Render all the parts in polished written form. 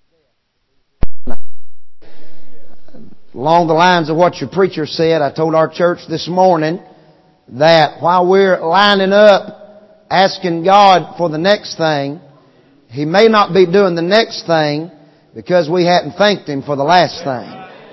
Along the lines of what your preacher said, I told our church this morning that while we're lining up asking God for the next thing, He may not be doing the next thing because we hadn't thanked Him for the last thing.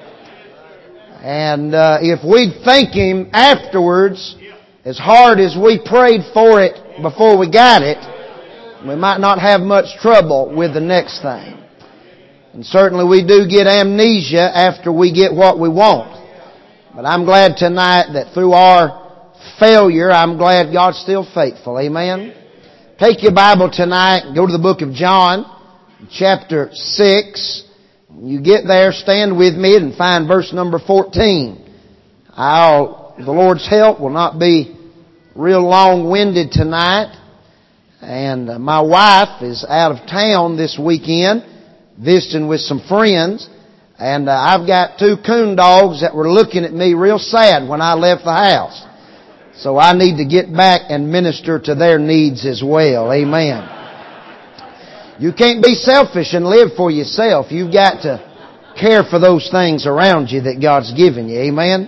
And if we'd thank Him afterwards, as hard as we prayed for it before we got it, we might not have much trouble with the next thing. And certainly we do get amnesia after we get what we want. But I'm glad tonight that through our failure, I'm glad God's still faithful. Amen? Take your Bible tonight and go to the book of John, chapter 6. When you get there, stand with me and find verse number 14. The Lord's help will not be real long-winded tonight. And my wife is out of town this weekend, visiting with some friends. And I've got 2 coon dogs that were looking at me real sad when I left the house. So I need to get back and minister to their needs as well. Amen. You can't be selfish and live for yourself. You've got to care for those things around you that God's given you. Amen.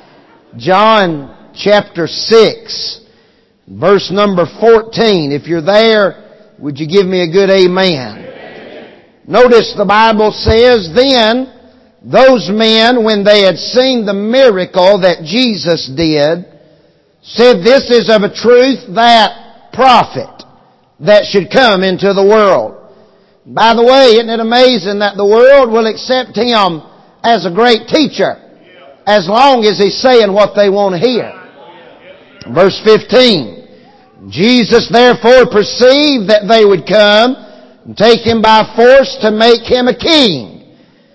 John chapter 6, verse number 14. If you're there, would you give me a good amen? Notice the Bible says, then those men, when they had seen the miracle that Jesus did, said, this is of a truth that prophet that should come into the world. By the way, isn't it amazing that the world will accept Him as a great teacher as long as He's saying what they want to hear? Verse 15, Jesus therefore perceived that they would come and take Him by force to make Him a king.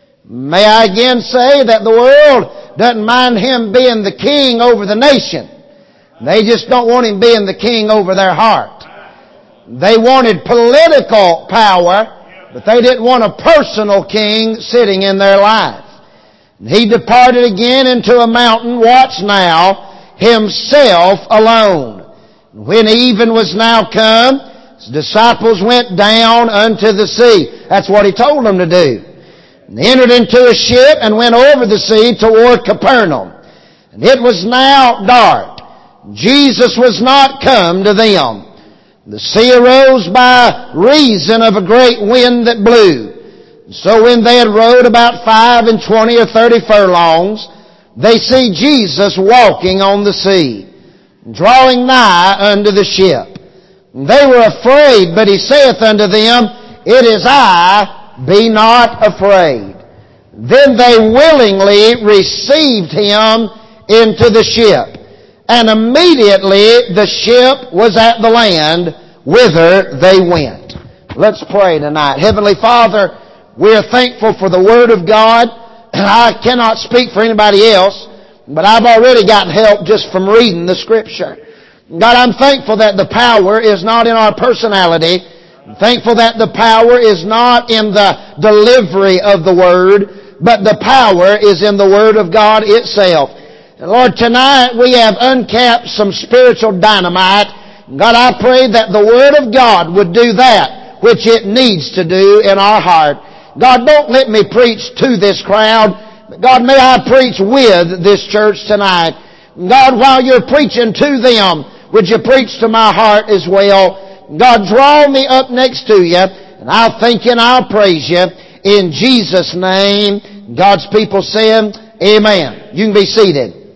May I again say that the world doesn't mind Him being the king over the nation. They just don't want Him being the king over their heart. They wanted political power, but they didn't want a personal king sitting in their life. And He departed again into a mountain, watch now, Himself alone. And when even was now come, His disciples went down unto the sea. That's what He told them to do. And they entered into a ship and went over the sea toward Capernaum. And it was now dark. Jesus was not come to them. The sea arose by reason of a great wind that blew. So when they had rowed about 25 or 30 furlongs, they see Jesus walking on the sea, drawing nigh unto the ship. They were afraid, but He saith unto them, it is I, be not afraid. Then they willingly received Him into the ship. And immediately the ship was at the land whither they went. Let's pray tonight. Heavenly Father, we are thankful for the Word of God. I cannot speak for anybody else, but I've already gotten help just from reading the Scripture. God, I'm thankful that the power is not in our personality. I'm thankful that the power is not in the delivery of the Word, but the power is in the Word of God itself. And Lord, tonight we have uncapped some spiritual dynamite. God, I pray that the Word of God would do that which it needs to do in our heart. God, don't let me preach to this crowd, but God, may I preach with this church tonight. God, while you're preaching to them, would you preach to my heart as well? God, draw me up next to you, and I'll thank you and I'll praise you. In Jesus' name, God's people say, amen. You can be seated.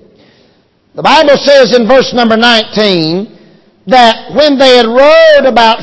The Bible says in verse number 19 that when they had rowed about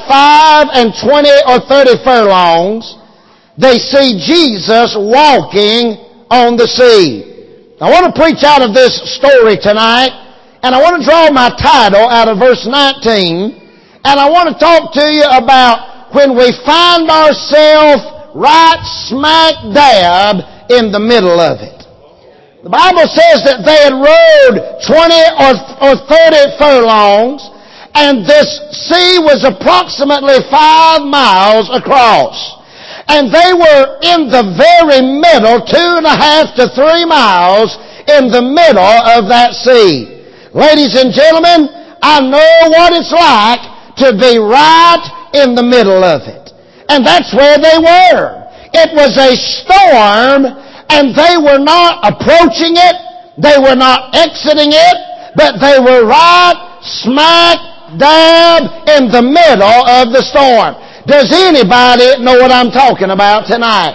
25 or 30 furlongs, they see Jesus walking on the sea. I want to preach out of this story tonight, and I want to draw my title out of verse 19, and I want to talk to you about when we find ourselves right smack dab in the middle of it. The Bible says that they had rowed 20 or 30 furlongs, and this sea was approximately 5 miles across. And they were in the very middle, 2.5 to 3 miles in the middle of that sea. Ladies and gentlemen, I know what it's like to be right in the middle of it. And that's where they were. It was a storm, and they were not approaching it. They were not exiting it, but they were right smack dab in the middle of the storm. Does anybody know what I'm talking about tonight?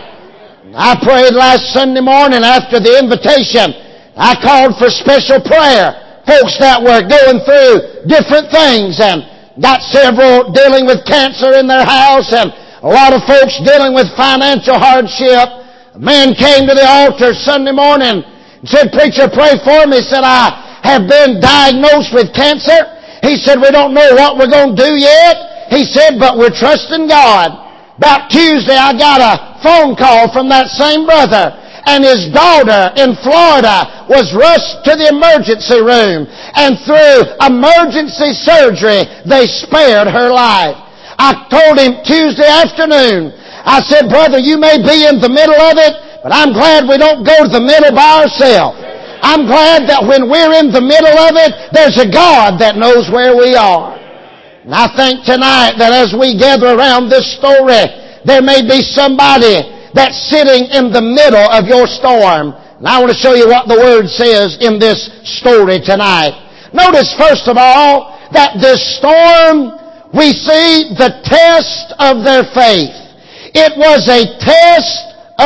I prayed last Sunday morning after the invitation. I called for special prayer. Folks that were going through different things and got several dealing with cancer in their house and a lot of folks dealing with financial hardship. A man came to the altar Sunday morning and said, "Preacher, pray for me." He said, "I have been diagnosed with cancer." He said, "We don't know what we're going to do yet." He said, "But we're trusting God." About Tuesday, I got a phone call from that same brother, and his daughter in Florida was rushed to the emergency room, and through emergency surgery, they spared her life. I told him Tuesday afternoon, I said, "Brother, you may be in the middle of it, but I'm glad we don't go to the middle by ourselves. I'm glad that when we're in the middle of it, there's a God that knows where we are." And I think tonight that as we gather around this story, there may be somebody that's sitting in the middle of your storm. And I want to show you what the Word says in this story tonight. Notice, first of all, that this storm, we see the test of their faith. It was a test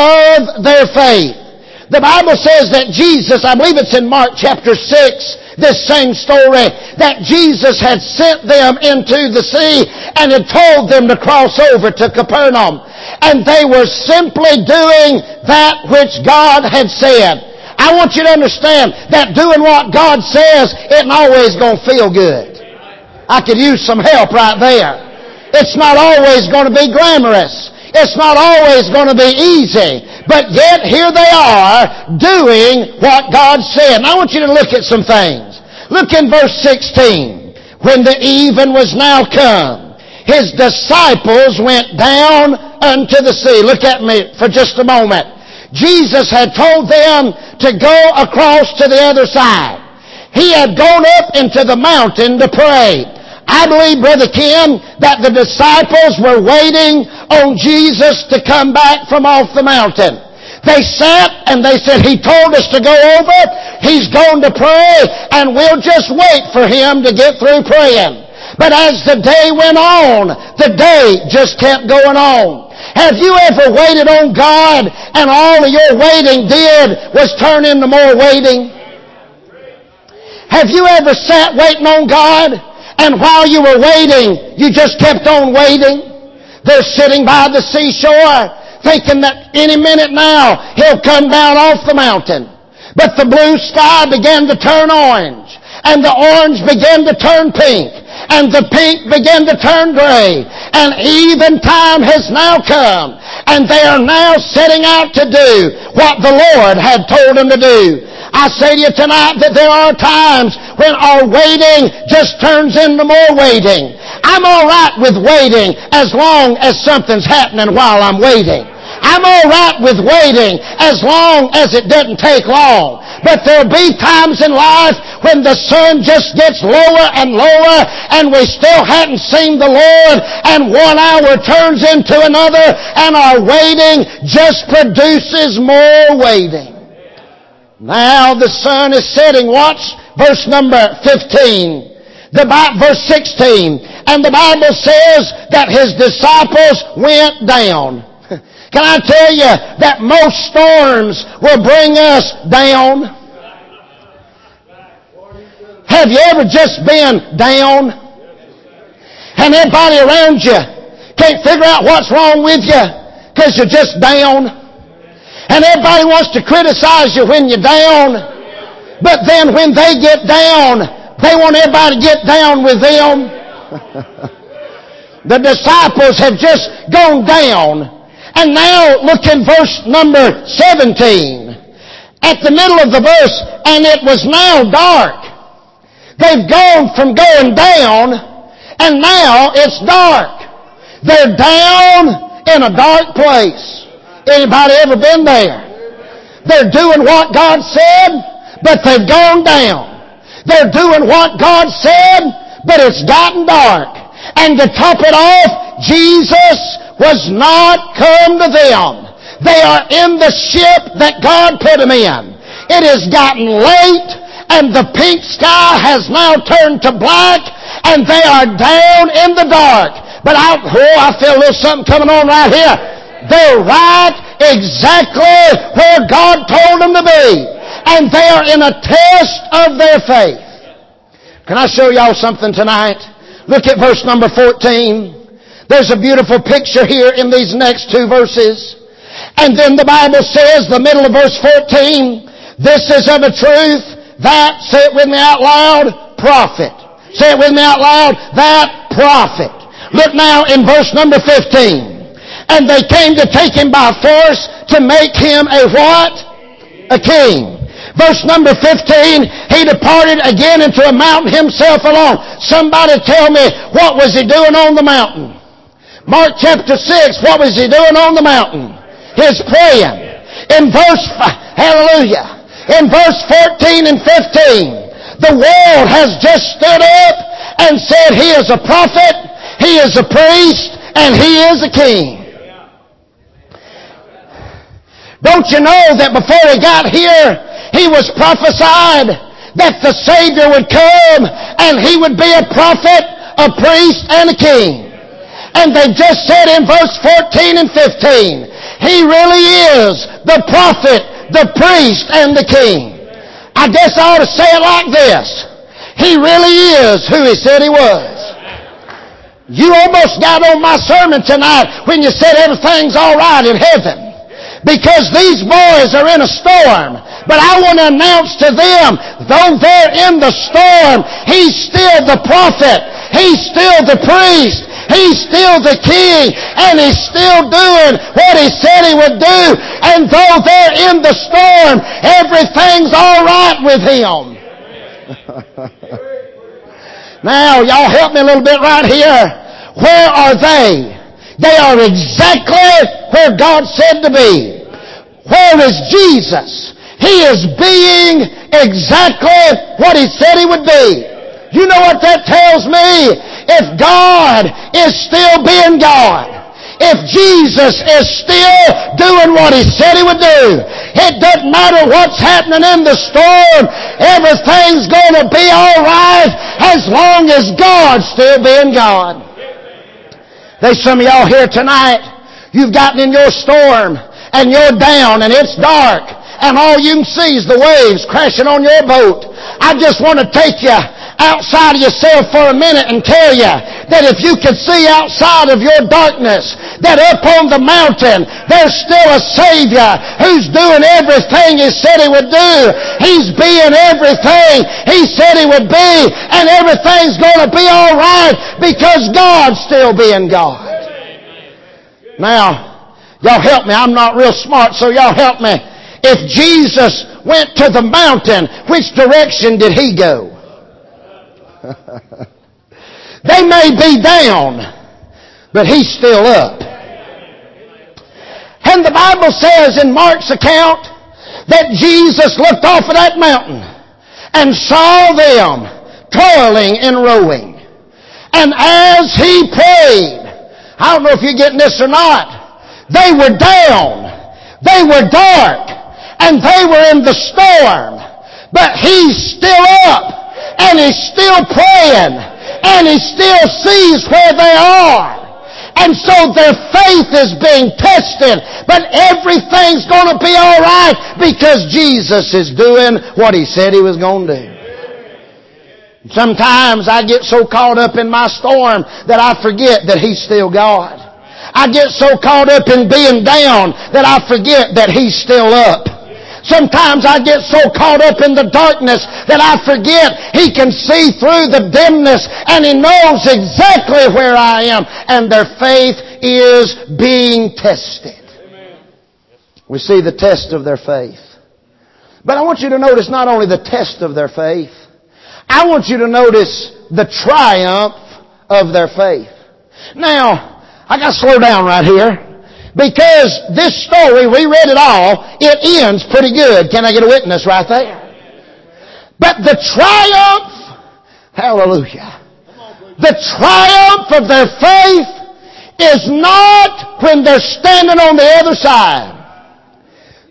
of their faith. The Bible says that Jesus, I believe it's in Mark chapter 6, this same story, that Jesus had sent them into the sea and had told them to cross over to Capernaum. And they were simply doing that which God had said. I want you to understand that doing what God says isn't always going to feel good. I could use some help right there. It's not always going to be glamorous. It's not always going to be easy. But yet here they are doing what God said. And I want you to look at some things. Look in verse 16. When the even was now come, His disciples went down unto the sea. Look at me for just a moment. Jesus had told them to go across to the other side. He had gone up into the mountain to pray. I believe, Brother Ken, that the disciples were waiting on Jesus to come back from off the mountain. They sat and they said, "He told us to go over. He's going to pray, and we'll just wait for Him to get through praying." But as the day went on, the day just kept going on. Have you ever waited on God and all of your waiting did was turn into more waiting? Have you ever sat waiting on God and while you were waiting, you just kept on waiting? They're sitting by the seashore thinking that any minute now He'll come down off the mountain. But the blue sky began to turn orange, and the orange began to turn pink, and the pink began to turn gray, and even time has now come, and they are now setting out to do what the Lord had told them to do. I say to you tonight that there are times when our waiting just turns into more waiting. I'm all right with waiting as long as something's happening while I'm waiting. I'm all right with waiting as long as it doesn't take long. But there'll be times in life when the sun just gets lower and lower and we still hadn't seen the Lord, and 1 hour turns into another and our waiting just produces more waiting. Now the sun is setting. Watch verse number 15. Verse 16. And the Bible says that His disciples went down. Can I tell you that most storms will bring us down? Have you ever just been down? And everybody around you can't figure out what's wrong with you because you're just down? And everybody wants to criticize you when you're down. But then when they get down, they want everybody to get down with them. The disciples have just gone down. And now look in verse number 17. At the middle of the verse, and it was now dark. They've gone from going down, and now it's dark. They're down in a dark place. Anybody ever been there? They're doing what God said, but they've gone down. They're doing what God said, but it's gotten dark. And to top it off, Jesus was not come to them. They are in the ship that God put them in. It has gotten late, and the pink sky has now turned to black, and they are down in the dark. But I feel a little something coming on right here. They're right exactly where God told them to be. And they are in a test of their faith. Can I show y'all something tonight? Look at verse number 14. There's a beautiful picture here in these next two verses. And then the Bible says, the middle of verse 14, this is of a truth that, say it with me out loud, prophet. Say it with me out loud, that prophet. Look now in verse number 15. And they came to take him by force to make him a what? A king. Verse number 15, he departed again into a mountain himself alone. Somebody tell me, what was he doing on the mountain? Mark chapter 6, what was he doing on the mountain? His praying. In verse, hallelujah, in verse 14 and 15, the world has just stood up and said he is a prophet, he is a priest, and he is a king. Don't you know that before he got here, he was prophesied that the Savior would come and he would be a prophet, a priest, and a king. And they just said in verse 14 and 15, he really is the prophet, the priest, and the king. I guess I ought to say it like this. He really is who he said he was. You almost got on my sermon tonight when you said everything's all right in heaven. Because these boys are in a storm. But I want to announce to them, though they're in the storm, he's still the prophet. He's still the priest. He's still the king. And he's still doing what he said he would do. And though they're in the storm, everything's all right with him. Now, y'all help me a little bit right here. Where are they? They are exactly where God said to be. Where is Jesus? He is being exactly what he said he would be. You know what that tells me? If God is still being God, if Jesus is still doing what he said he would do, it doesn't matter what's happening in the storm, everything's going to be all right as long as God's still being God. There's some of y'all here tonight, you've gotten in your storm and you're down and it's dark and all you can see is the waves crashing on your boat. I just want to take you outside of yourself for a minute and tell you that if you could see outside of your darkness, that up on the mountain there's still a Savior who's doing everything he said he would do. He's being everything he said he would be, and everything's going to be all right because God's still being God. Now, y'all help me. I'm not real smart, so y'all help me. If Jesus went to the mountain, which direction did he go? They may be down, but he's still up. And the Bible says in Mark's account that Jesus looked off of that mountain and saw them toiling and rowing. And as he prayed, I don't know if you're getting this or not, they were down, they were dark, and they were in the storm. But he's still up, and he's still praying, and he still sees where they are. And so their faith is being tested, but everything's going to be all right because Jesus is doing what he said he was going to do. Sometimes I get so caught up in my storm that I forget that he's still God. I get so caught up in being down that I forget that he's still up. Sometimes I get so caught up in the darkness that I forget he can see through the dimness and he knows exactly where I am. And their faith is being tested. We see the test of their faith. But I want you to notice not only the test of their faith, I want you to notice the triumph of their faith. Now, I got to slow down right here. Because this story, we read it all, it ends pretty good. Can I get a witness right there? But the triumph, hallelujah, the triumph of their faith is not when they're standing on the other side.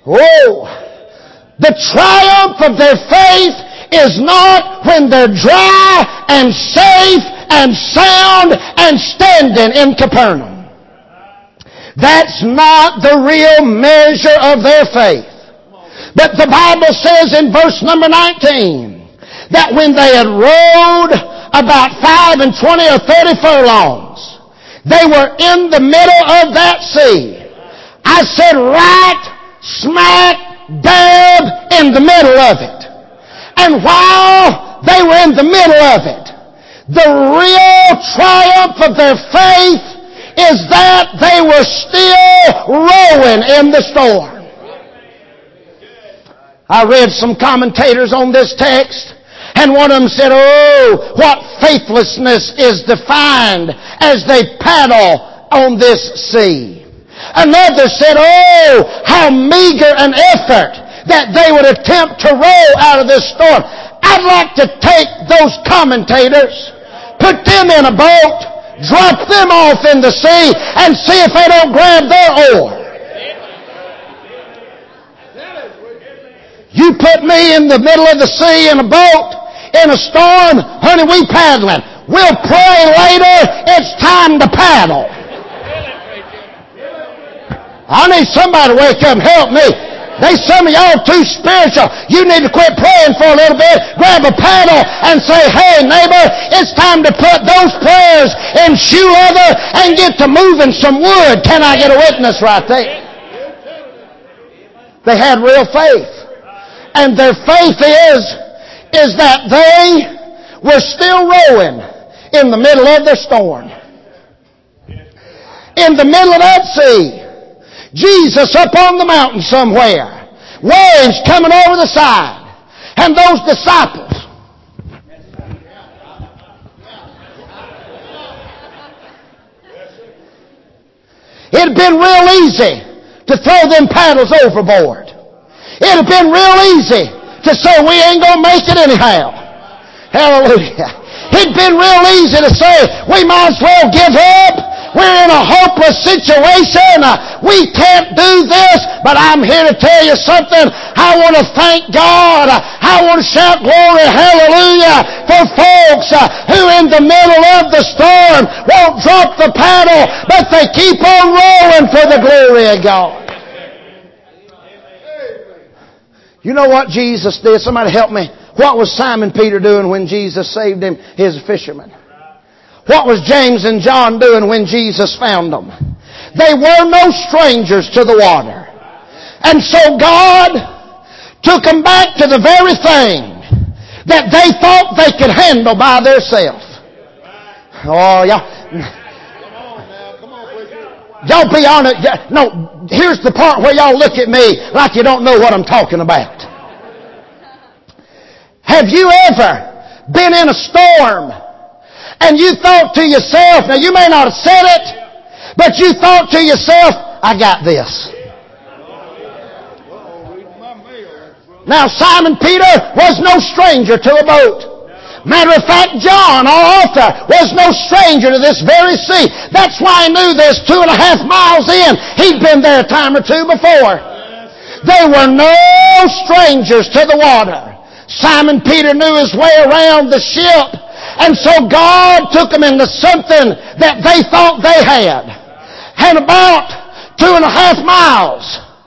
Oh, the triumph of their faith is not when they're dry and safe and sound and standing in Capernaum. That's not the real measure of their faith. But the Bible says in verse number 19 that when they had rowed about 25 or 30 furlongs, they were in the middle of that sea. I said right smack dab in the middle of it. And while they were in the middle of it, the real triumph of their faith is that they were still rowing in the storm. I read some commentators on this text, and one of them said, oh, what faithlessness is defined as they paddle on this sea. Another said, oh, how meager an effort that they would attempt to row out of this storm. I'd like to take those commentators, put them in a boat, drop them off in the sea, and see if they don't grab their oar. You put me in the middle of the sea in a boat, in a storm, honey, we paddling. We'll pray later, it's time to paddle. I need somebody to wake up and help me. Some of y'all too spiritual. You need to quit praying for a little bit, grab a paddle and say, hey neighbor, it's time to put those prayers in shoe leather and get to moving some wood. Can I get a witness right there? They had real faith. And their faith is that they were still rowing in the middle of their storm. In the middle of that sea, Jesus up on the mountain somewhere, waves coming over the side, and those disciples. It had been real easy to throw them paddles overboard. It had been real easy to say, we ain't going to make it anyhow. Hallelujah. It'd been real easy to say, we might as well give up. We're in a hopeless situation. We can't do this. But I'm here to tell you something. I want to thank God. I want to shout glory, hallelujah, for folks who in the middle of the storm won't drop the paddle, but they keep on rolling for the glory of God. You know what Jesus did? Somebody help me. What was Simon Peter doing when Jesus saved him? He was a fisherman. What was James and John doing when Jesus found them? They were no strangers to the water. And so God took them back to the very thing that they thought they could handle by themselves. Oh, y'all be honest. No, here's the part where y'all look at me like you don't know what I'm talking about. Have you ever been in a storm and you thought to yourself, now you may not have said it, but you thought to yourself, I got this. Now Simon Peter was no stranger to a boat. Matter of fact, John, our author, was no stranger to this very sea. That's why he knew this 2.5 miles in. He'd been there a time or two before. They were no strangers to the water. Simon Peter knew his way around the ship. And so God took them into something that they thought they had. And about 2.5 miles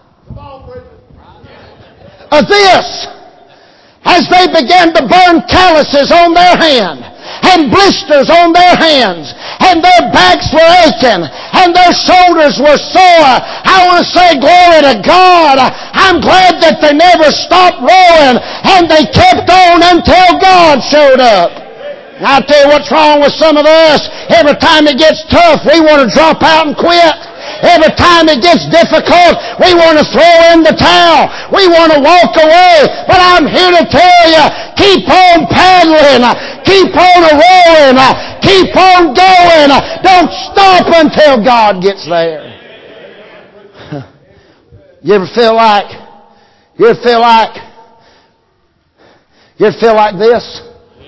of this, as they began to burn calluses on their hand and blisters on their hands, and their backs were aching and their shoulders were sore, I want to say glory to God. I'm glad that they never stopped rowing and they kept on until God showed up. I'll tell you what's wrong with some of us. Every time it gets tough, we want to drop out and quit. Every time it gets difficult, we want to throw in the towel. We want to walk away. But I'm here to tell you, keep on paddling. Keep on rowing. Keep on going. Don't stop until God gets there. You ever feel like this?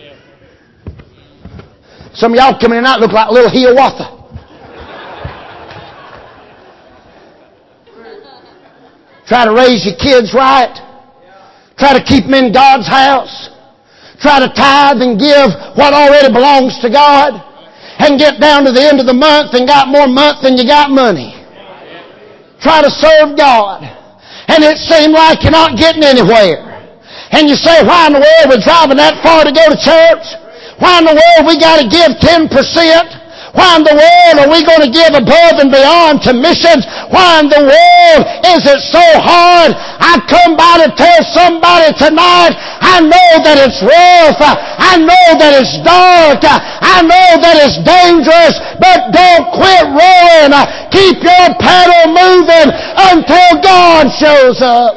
Some of y'all come in tonight look like little Hiawatha. Try to raise your kids right. Try to keep them in God's house. Try to tithe and give what already belongs to God. And get down to the end of the month and got more month than you got money. Try to serve God. And it seemed like you're not getting anywhere. And you say, why in the world are we driving that far to go to church? Why in the world we got to give 10%? Why in the world are we going to give above and beyond to missions? Why in the world is it so hard? I come by to tell somebody tonight, I know that it's rough. I know that it's dark. I know that it's dangerous. But don't quit rowing. Keep your paddle moving until God shows up.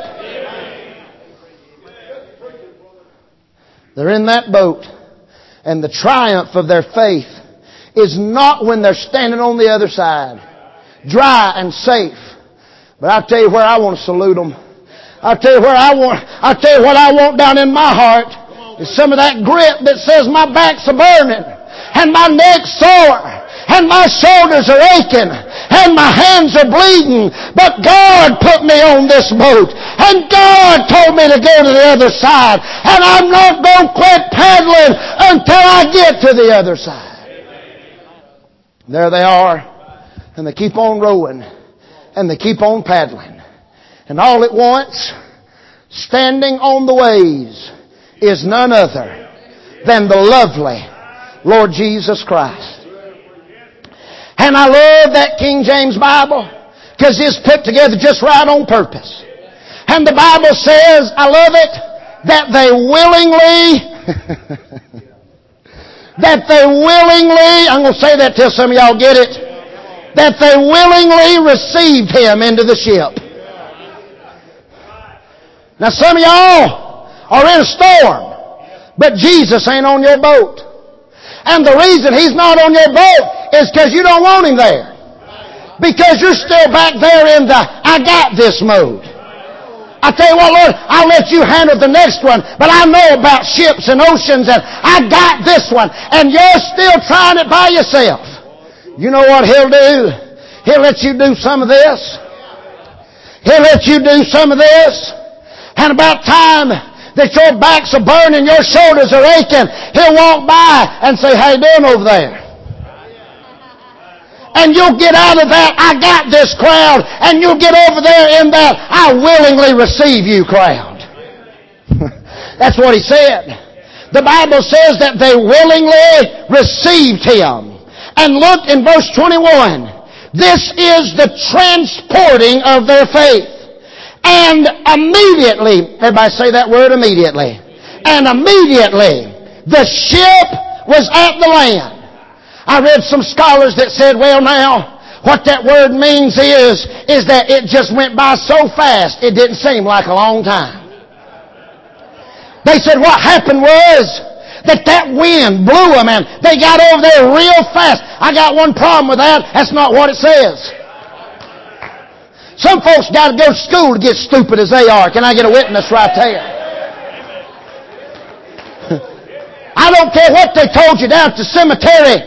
They're in that boat. And the triumph of their faith is not when they're standing on the other side, dry and safe. But I'll tell you where I want to salute them. I'll tell you what I want down in my heart is some of that grit that says my back's a burning and my neck's sore and my shoulders are aching and my hands are bleeding. But God put me on this boat and God told me to go to the other side, and I'm not going to quit paddling until I get to the other side. There they are, and they keep on rowing, and they keep on paddling. And all at once, standing on the waves is none other than the lovely Lord Jesus Christ. And I love that King James Bible, because it's put together just right on purpose. And the Bible says, I love it, that they willingly, I'm going to say that till some of y'all get it, that they willingly received Him into the ship. Now some of y'all are in a storm, but Jesus ain't on your boat. And the reason He's not on your boat is because you don't want Him there. Because you're still back there in the I got this mode. I tell you what, Lord, I'll let you handle the next one, but I know about ships and oceans, and I got this one, and you're still trying it by yourself. You know what He'll do? He'll let you do some of this. He'll let you do some of this. And about time that your backs are burning, your shoulders are aching, He'll walk by and say, how you doing over there? And you'll get out of that I got this crowd, and you'll get over there in that I willingly receive you crowd. That's what He said. The Bible says that they willingly received Him. And look in verse 21. This is the transporting of their faith. And immediately, everybody say that word, immediately. And immediately the ship was at the land. I read some scholars that said, well now, what that word means is that it just went by so fast it didn't seem like a long time. They said what happened was that wind blew them and they got over there real fast. I got one problem with that. That's not what it says. Some folks got to go to school to get stupid as they are. Can I get a witness right there? I don't care what they told you down at the seminary.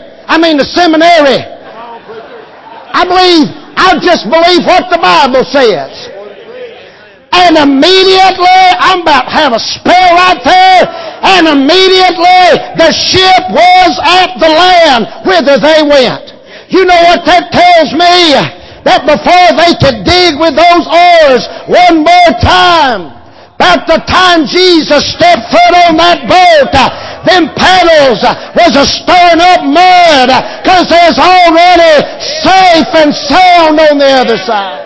I just believe what the Bible says. And immediately, I'm about to have a spell right there, and immediately the ship was at the land whither they went. You know what that tells me? That before they could dig with those oars one more time, about the time Jesus stepped foot on that boat, them paddles was a stirring up mud, because there's already safe and sound on the other side.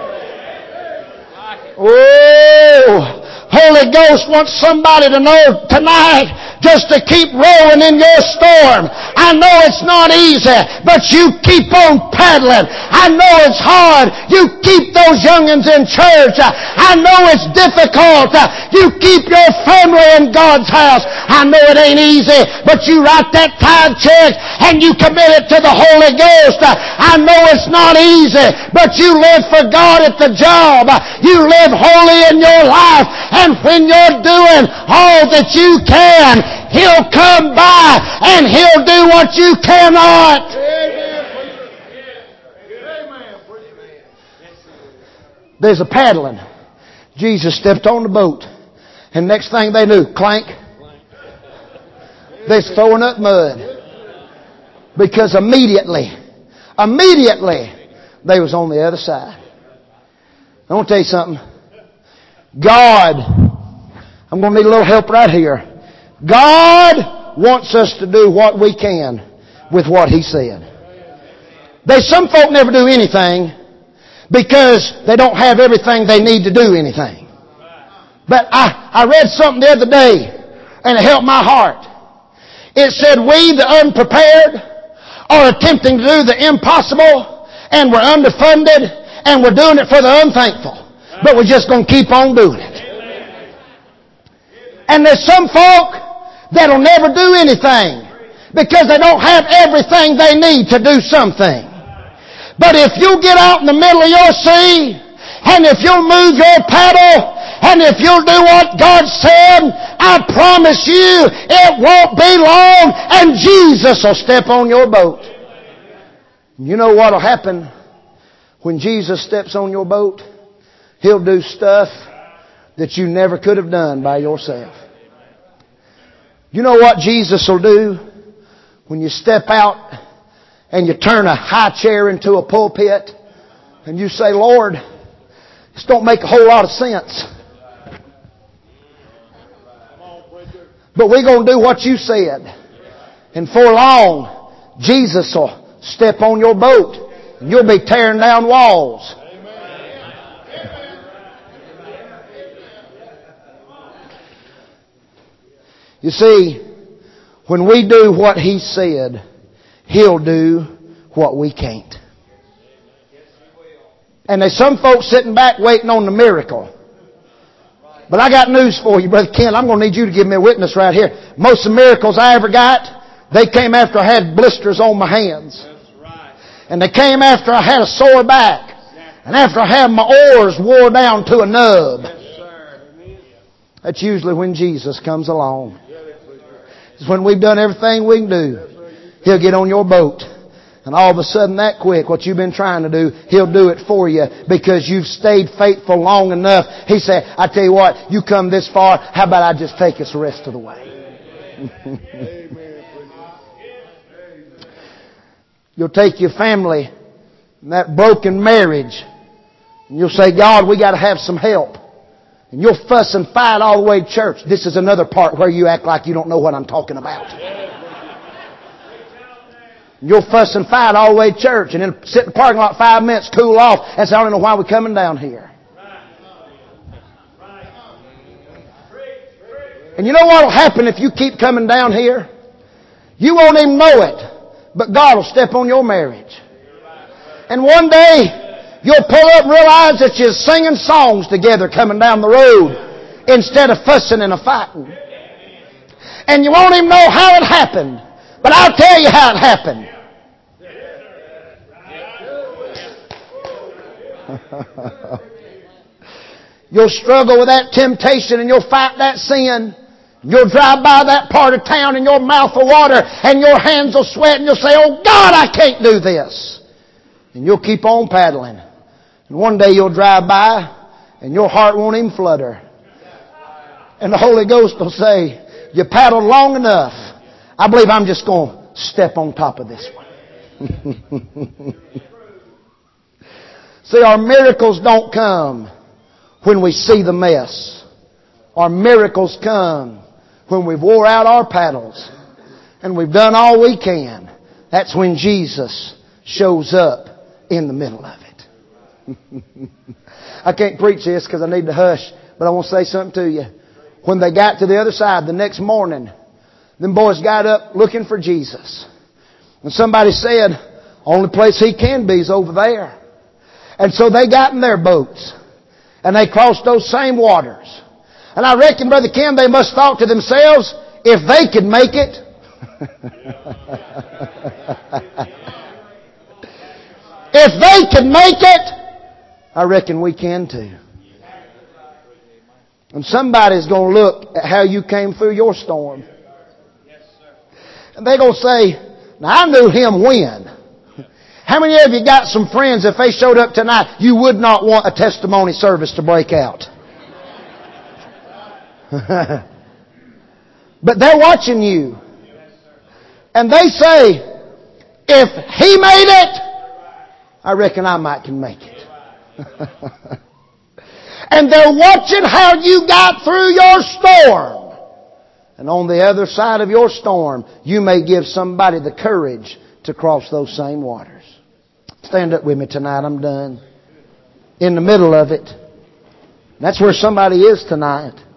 Oh, Holy Ghost wants somebody to know tonight just to keep rowing in your storm. I know it's not easy, but you keep on paddling. I know it's hard. You keep those young'uns in church. I know it's difficult. You keep your family in God's house. I know it ain't easy, but you write that tithe check and you commit it to the Holy Ghost. I know it's not easy, but you live for God at the job. You live holy in your life, and when you're doing all that you can, He'll come by and He'll do what you cannot. There's a paddling. Jesus stepped on the boat. And next thing they knew, clank, they're throwing up mud. Because immediately, they was on the other side. I want to tell you something. God, I'm going to need a little help right here. God wants us to do what we can with what He said. There's some folk never do anything because they don't have everything they need to do anything. But I read something the other day and it helped my heart. It said, we, the unprepared, are attempting to do the impossible, and we're underfunded, and we're doing it for the unthankful. But we're just going to keep on doing it. And there's some folk that'll never do anything because they don't have everything they need to do something. But if you get out in the middle of your sea, and if you'll move your paddle, and if you'll do what God said, I promise you it won't be long and Jesus will step on your boat. You know what will happen when Jesus steps on your boat? He'll do stuff that you never could have done by yourself. You know what Jesus will do when you step out and you turn a high chair into a pulpit and you say, Lord, this don't make a whole lot of sense. But we're going to do what you said. And for long, Jesus will step on your boat and you'll be tearing down walls. You see, when we do what He said, He'll do what we can't. And there's some folks sitting back waiting on the miracle. But I got news for you, Brother Ken. I'm going to need you to give me a witness right here. Most of the miracles I ever got, they came after I had blisters on my hands. And they came after I had a sore back. And after I had my oars wore down to a nub. That's usually when Jesus comes along. It's when we've done everything we can do. He'll get on your boat. And all of a sudden that quick, what you've been trying to do, He'll do it for you because you've stayed faithful long enough. He said, I tell you what, you come this far, how about I just take us the rest of the way? You'll take your family and that broken marriage and you'll say, God, we got to have some help. And you'll fuss and fight all the way to church. This is another part where you act like you don't know what I'm talking about. You'll fuss and fight all the way to church and then sit in the parking lot 5 minutes, cool off, and say, I don't know why we're coming down here. And you know what will happen if you keep coming down here? You won't even know it, but God will step on your marriage. And one day, you'll pull up and realize that you're singing songs together coming down the road instead of fussing and fighting. And you won't even know how it happened. But I'll tell you how it happened. You'll struggle with that temptation and you'll fight that sin. You'll drive by that part of town and your mouth will water and your hands will sweat and you'll say, oh God, I can't do this. And you'll keep on paddling. And one day you'll drive by and your heart won't even flutter. And the Holy Ghost will say, you paddled long enough. I believe I'm just going to step on top of this one. See, our miracles don't come when we see the mess. Our miracles come when we've wore out our paddles and we've done all we can. That's when Jesus shows up in the middle of it. I can't preach this because I need to hush, but I want to say something to you. When they got to the other side the next morning, them boys got up looking for Jesus. And somebody said, only place He can be is over there. And so they got in their boats. And they crossed those same waters. And I reckon, Brother Ken, they must thought to themselves, if they could make it, if they could make it, I reckon we can too. And somebody's going to look at how you came through your storm. And they're going to say, now I knew him when. How many of you got some friends, if they showed up tonight, you would not want a testimony service to break out? But they're watching you. And they say, if he made it, I reckon I might can make it. And they're watching how you got through your storm. And on the other side of your storm, you may give somebody the courage to cross those same waters. Stand up with me tonight. I'm done. In the middle of it. That's where somebody is tonight.